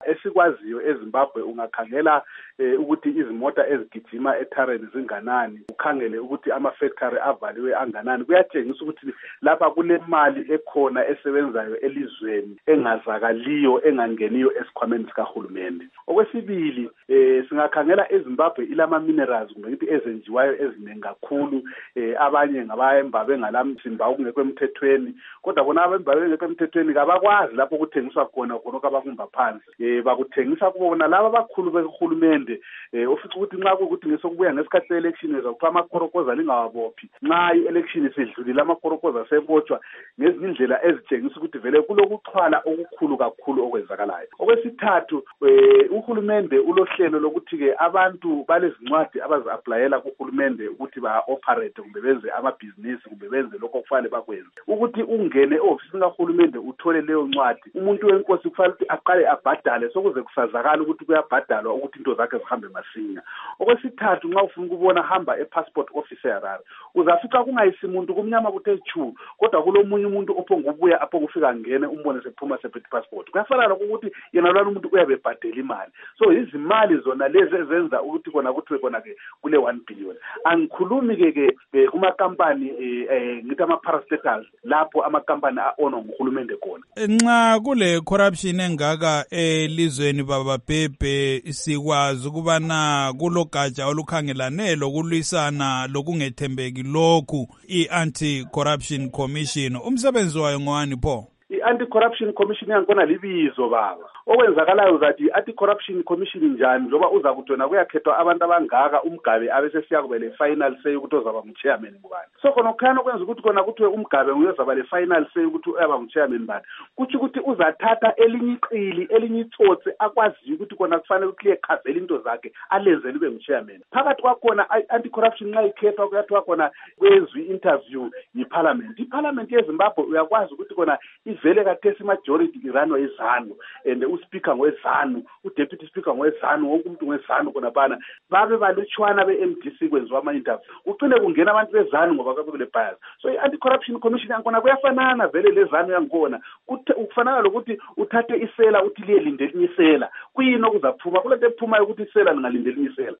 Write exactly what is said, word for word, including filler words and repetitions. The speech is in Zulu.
Esikwaziyo eZimbabwe ungakhangela eh, ukuthi izimota ezigijima eTareni zinganani, ukhangele ukuthi ama-factory avaliwe anganani. Kuyatshengisa ukuthi lapha kunemali ekhona esebenzayo elizweni engazakaliyo engangeniyo esikhwameni sikahulumende. Okwesibili, eh, singakhangela eZimbabwe ilama minerals kumbe ukuthi ezenjiwayo eziningi kakhulu, eh, abanye ngabayemba bengalamzimba okungekho emthethweni, kodwa bona abemba bengekho emthethweni kabakwazi lapho kuthengiswa khona khona abakumba phansi. Eh, bakuthengisa kubona laba abakhulu behulumende, eh, ofica ukuthi nxa ukuthi ngesokubuya ngesikhathi se-election ezakuthiwa amakhorokoza lingawabophi. Nxa i-election isidlulile amakhorokoza sebotshwa ngezinye indlela ezitshengisa ukuthi vele kulokuxhwala okukhulu kakhulu okwenzakalayo. Okwesithathu, eh, uhulumende ulohlelo lokuthi-ke abantu balezincwadi abazi-aplayela kuhulumende ukuthi ba-operate kumbe benze amabhizinisi kumbe benze lokho okufanele bakwenze. Ukuthi ungene e-ofisini kahulumende uthole leyo ncwadi, umuntu wenkosi kufanele ukuthi aqale abhadale sokuze kusazakala ukuthi kuyabhadalwa ukuthi into zakhe zihambe masinya. Okwesithathu, nxa ufuna ukubona hamba e-passport office eHarare, uzafica kungayisi muntu kumnyama kuthe chu, kodwa kulomunye umuntu ophongubuya apho kufika ngene umbone sephuma sephethe passport. Kuyafana lokuthi yena lwana umuntu uyabe ebhadela imali. So izimali zona lezi ezenza ukuthi kona kuthiwe kona ke kule one billion. Angikhulumi ke ke kuma kampani eh ngithi ama parastatals lapho amakampani a-onwa nguhulumende khona. Nxa kule corruption engaka elizweni baba Bhebhe, sikwazi ukubana kulogatsha olukhangelane lokulwisana lokungethembeki lokhu i-Anti-Corruption Commission. Umsebenzi wayo ngowani pho? I-Anti-Corruption Commission yankona libizo baba. Okwenzakalayo uzathi i-Anti-Corruption Commission njani njoba uza kutona kuyakhethwa abantu abangaka umgabe abesesiya kube le final say ukuthi uzaba ngu-chairman ngubani. So khona kukhanya okwenza ukuthi kona kuthiwe umgabe uyozaba le final say ukuthi uyaba ngu-chairman bani. Kuthi ukuthi uzathatha elinye iqili elinye itsotsi akwaziyo ukuthi kona kufanele ukuthi liyekhazela into zakhe alenzele ube ngu-chairman. Phakathi kwakhona i-Anti-Corruption nxa ikhethwa kuyathiwa khona kwezwi interview yi-parliament. I-parliament yeZimbabwe uyakwazi ukuthi kona vele kathesi majority iranwa izanu and uSpeaker ngwezanu, uDeputy Speaker ngwezanu, wonke umuntu ngwezanu kona bana babe balutshwana be-M D C kwenziwa ama-interview. Ucine kungena abantu bezanu ngoba kabe kule bias. So i-Anti-Corruption Commission yankona kuyafanana vele lezanu yankona. Kufanana lokuthi uthathe isela uthi liye lindele isela. Kuyini okuzaphuma? Kulento ephumayo ukuthi isela lingalindeli isela.